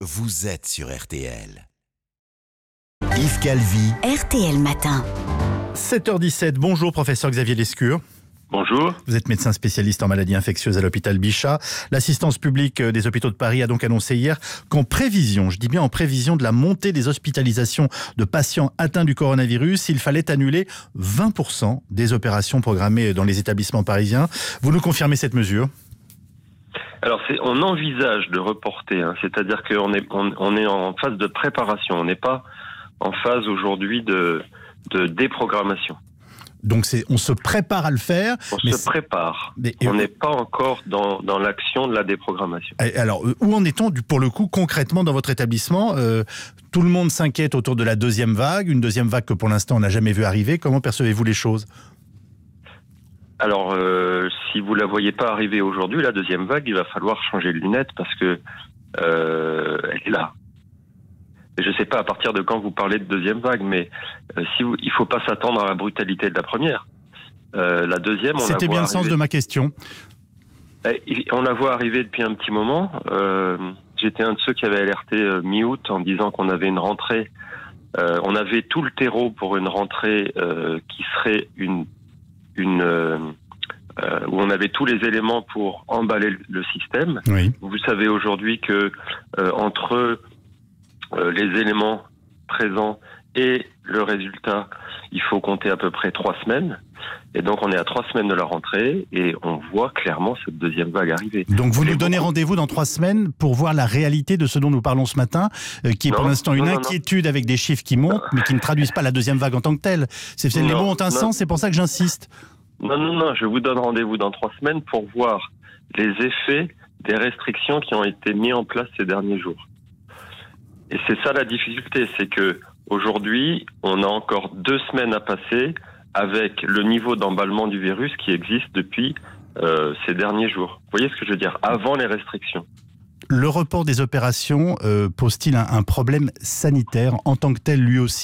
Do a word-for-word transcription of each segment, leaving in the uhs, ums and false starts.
Vous êtes sur R T L. Yves Calvi. R T L Matin. sept heures dix-sept, bonjour professeur Xavier Lescure. Bonjour. Vous êtes médecin spécialiste en maladies infectieuses à l'hôpital Bichat. L'assistance publique des hôpitaux de Paris a donc annoncé hier qu'en prévision, je dis bien en prévision de la montée des hospitalisations de patients atteints du coronavirus, il fallait annuler vingt pour cent des opérations programmées dans les établissements parisiens. Vous nous confirmez cette mesure ? Alors, c'est, on envisage de reporter, hein, c'est-à-dire qu'on est, on, on est en phase de préparation, on n'est pas en phase aujourd'hui de, de déprogrammation. Donc c'est, on se prépare à le faire. On mais se prépare. Mais, on n'est pas encore dans, dans l'action de la déprogrammation. Alors, où en est-on, pour le coup, concrètement dans votre établissement ? euh, Tout le monde s'inquiète autour de la deuxième vague, une deuxième vague que pour l'instant on n'a jamais vu arriver. Comment percevez-vous les choses ? Alors, euh, si vous la voyez pas arriver aujourd'hui, la deuxième vague, il va falloir changer de lunettes parce que euh, elle est là. Je ne sais pas à partir de quand vous parlez de deuxième vague, mais euh, si vous, il faut pas s'attendre à la brutalité de la première. Euh, la deuxième, on la voit C'était bien le arriver. sens de ma question. On la voit arriver depuis un petit moment. Euh, j'étais un de ceux qui avait alerté euh, mi-août en disant qu'on avait une rentrée. Euh, on avait tout le terreau pour une rentrée euh, qui serait une, une euh, euh, où on avait tous les éléments pour emballer le, le système. Oui. Vous savez aujourd'hui que euh, entre Euh, les éléments présents et le résultat, il faut compter à peu près trois semaines. Et donc, on est à trois semaines de la rentrée et on voit clairement cette deuxième vague arriver. Donc, vous et nous donnez beaucoup... rendez-vous dans trois semaines pour voir la réalité de ce dont nous parlons ce matin, euh, qui est non, pour l'instant une non, non, inquiétude non. avec des chiffres qui montent, mais qui ne traduisent pas la deuxième vague en tant que telle. C'est, c'est, les mots ont un non. sens, c'est pour ça que j'insiste. Non, non, non, je vous donne rendez-vous dans trois semaines pour voir les effets des restrictions qui ont été mises en place ces derniers jours. Et c'est ça la difficulté, c'est que aujourd'hui, on a encore deux semaines à passer avec le niveau d'emballement du virus qui existe depuis euh, ces derniers jours. Vous voyez ce que je veux dire ? Avant les restrictions. Le report des opérations euh, pose-t-il un, un problème sanitaire en tant que tel lui aussi ?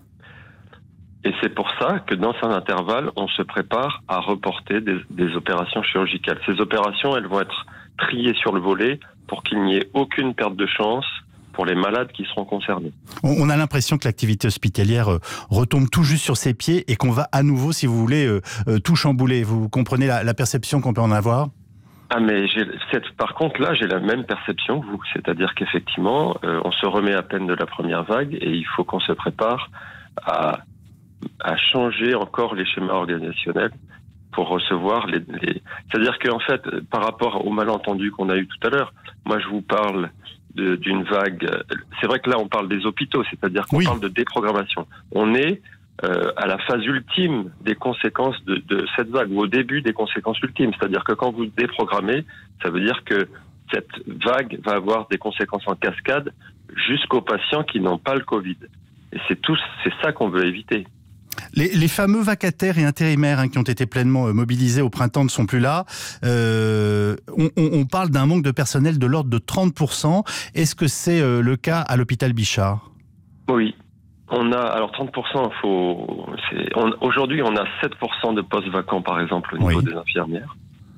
Et c'est pour ça que dans un intervalle, on se prépare à reporter des, des opérations chirurgicales. Ces opérations, elles vont être triées sur le volet pour qu'il n'y ait aucune perte de chance pour les malades qui seront concernés. On a l'impression que l'activité hospitalière retombe tout juste sur ses pieds et qu'on va à nouveau, si vous voulez, euh, euh, tout chambouler. Vous comprenez la, la perception qu'on peut en avoir ? Ah mais j'ai, cette, par contre là, j'ai la même perception que vous. C'est-à-dire qu'effectivement, euh, on se remet à peine de la première vague et il faut qu'on se prépare à, à changer encore les schémas organisationnels pour recevoir les... les... C'est-à-dire qu'en fait, par rapport au malentendu qu'on a eu tout à l'heure, moi je vous parle De, d'une vague. C'est vrai que là, on parle des hôpitaux, c'est-à-dire qu'on oui. parle de déprogrammation. On est euh, à la phase ultime des conséquences de, de cette vague, ou au début des conséquences ultimes. C'est-à-dire que quand vous déprogrammez, ça veut dire que cette vague va avoir des conséquences en cascade jusqu'aux patients qui n'ont pas le Covid. Et c'est tout, c'est ça qu'on veut éviter. Les, les fameux vacataires et intérimaires hein, qui ont été pleinement euh, mobilisés au printemps ne sont plus là. Euh, on, on, on parle d'un manque de personnel de l'ordre de trente pour cent. Est-ce que c'est euh, le cas à l'hôpital Bichat ? Oui. On a, alors trente pour cent, faut, c'est, on, aujourd'hui on a sept pour cent de postes vacants par exemple au niveau oui. des infirmières.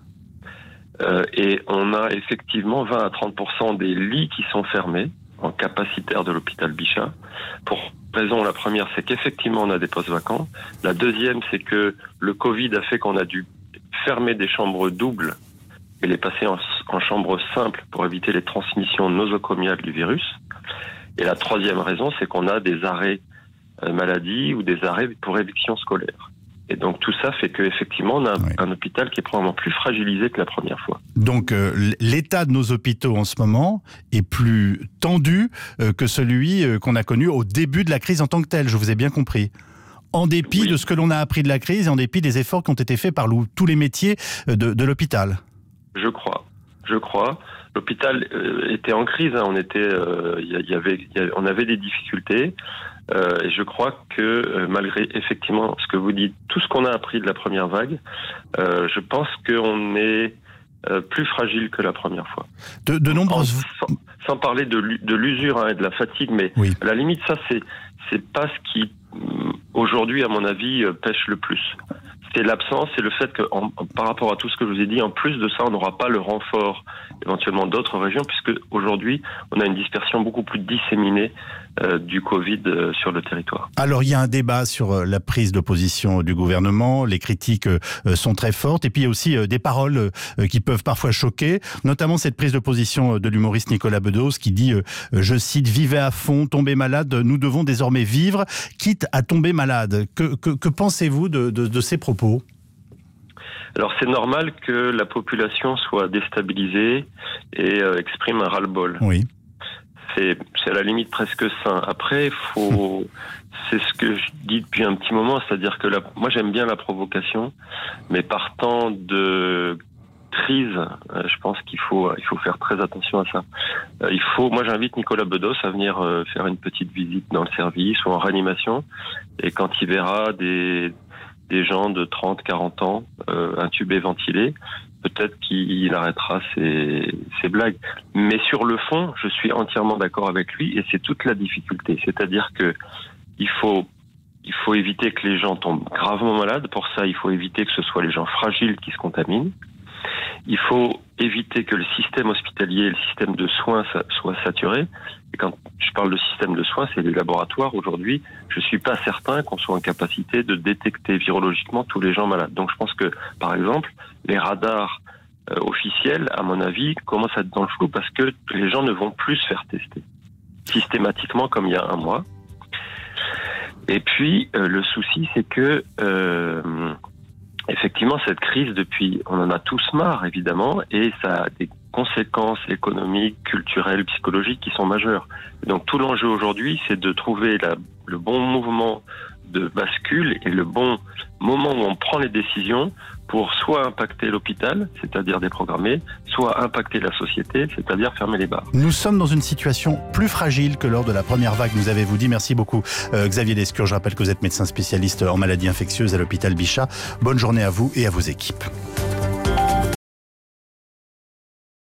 Euh, et on a effectivement vingt à trente pour cent des lits qui sont fermés en capacitaire de l'hôpital Bichat. Pour raison, la première, c'est qu'effectivement on a des postes vacants. La deuxième, c'est que le Covid a fait qu'on a dû fermer des chambres doubles et les passer en, en chambres simples pour éviter les transmissions nosocomiales du virus. Et la troisième raison, c'est qu'on a des arrêts euh, maladie ou des arrêts pour éviction scolaire. Et donc tout ça fait qu'effectivement on a un, oui. un hôpital qui est probablement plus fragilisé que la première fois. Donc euh, l'état de nos hôpitaux en ce moment est plus tendu euh, que celui euh, qu'on a connu au début de la crise en tant que telle, je vous ai bien compris. En dépit oui. de ce que l'on a appris de la crise et en dépit des efforts qui ont été faits par tous les métiers de, de l'hôpital. Je crois, je crois. L'hôpital euh, était en crise, hein. on était, euh, y, y avait, y avait, on avait des difficultés. Euh, et je crois que euh, malgré effectivement ce que vous dites, tout ce qu'on a appris de la première vague, euh, je pense qu'on est euh, plus fragile que la première fois. De, de nombreuses... Sans, sans parler de, de l'usure hein, et de la fatigue, mais oui. à la limite, ça, c'est, c'est pas ce qui, aujourd'hui, à mon avis, pêche le plus. C'est l'absence, c'est le fait que en, par rapport à tout ce que je vous ai dit, en plus de ça, on n'aura pas le renfort éventuellement d'autres régions, puisque aujourd'hui, on a une dispersion beaucoup plus disséminée euh, du Covid euh, sur le territoire. Alors, il y a un débat sur euh, la prise de position du gouvernement, les critiques euh, sont très fortes, et puis il y a aussi euh, des paroles euh, qui peuvent parfois choquer, notamment cette prise de position de l'humoriste Nicolas Bedos qui dit, euh, je cite, « Vivez à fond, tombez malade, nous devons désormais vivre, quitte à tomber malade ». Que, que, que pensez-vous de, de, de ces propos ? Alors c'est normal que la population soit déstabilisée et euh, exprime un ras-le-bol. Oui. C'est, c'est à la limite presque sain. Après, faut, c'est ce que je dis depuis un petit moment, c'est-à-dire que la, moi j'aime bien la provocation, mais partant de crise, euh, je pense qu'il faut, il faut faire très attention à ça. Euh, il faut, moi j'invite Nicolas Bedos à venir euh, faire une petite visite dans le service ou en réanimation, et quand il verra des des gens de trente, quarante ans, euh, intubés, ventilés, peut-être qu'il arrêtera ses, ses blagues. Mais sur le fond, je suis entièrement d'accord avec lui, et c'est toute la difficulté. C'est-à-dire que il faut, il faut éviter que les gens tombent gravement malades. Pour ça, il faut éviter que ce soit les gens fragiles qui se contaminent. Il faut éviter que le système hospitalier et le système de soins soient saturés. Et quand je parle de système de soins, c'est les laboratoires. Aujourd'hui, je ne suis pas certain qu'on soit en capacité de détecter virologiquement tous les gens malades. Donc je pense que, par exemple, les radars euh, officiels, à mon avis, commencent à être dans le flou parce que les gens ne vont plus se faire tester systématiquement comme il y a un mois. Et puis, euh, le souci, c'est que... Euh, Effectivement, cette crise, depuis, on en a tous marre, évidemment, et ça a des conséquences économiques, culturelles, psychologiques qui sont majeures. Donc tout l'enjeu aujourd'hui, c'est de trouver la, le bon mouvement de bascule et le bon moment où on prend les décisions pour soit impacter l'hôpital, c'est-à-dire déprogrammer, soit impacter la société, c'est-à-dire fermer les bars. Nous sommes dans une situation plus fragile que lors de la première vague, nous avez-vous dit. Merci beaucoup euh, Xavier Lescure. Je rappelle que vous êtes médecin spécialiste en maladies infectieuses à l'hôpital Bichat. Bonne journée à vous et à vos équipes.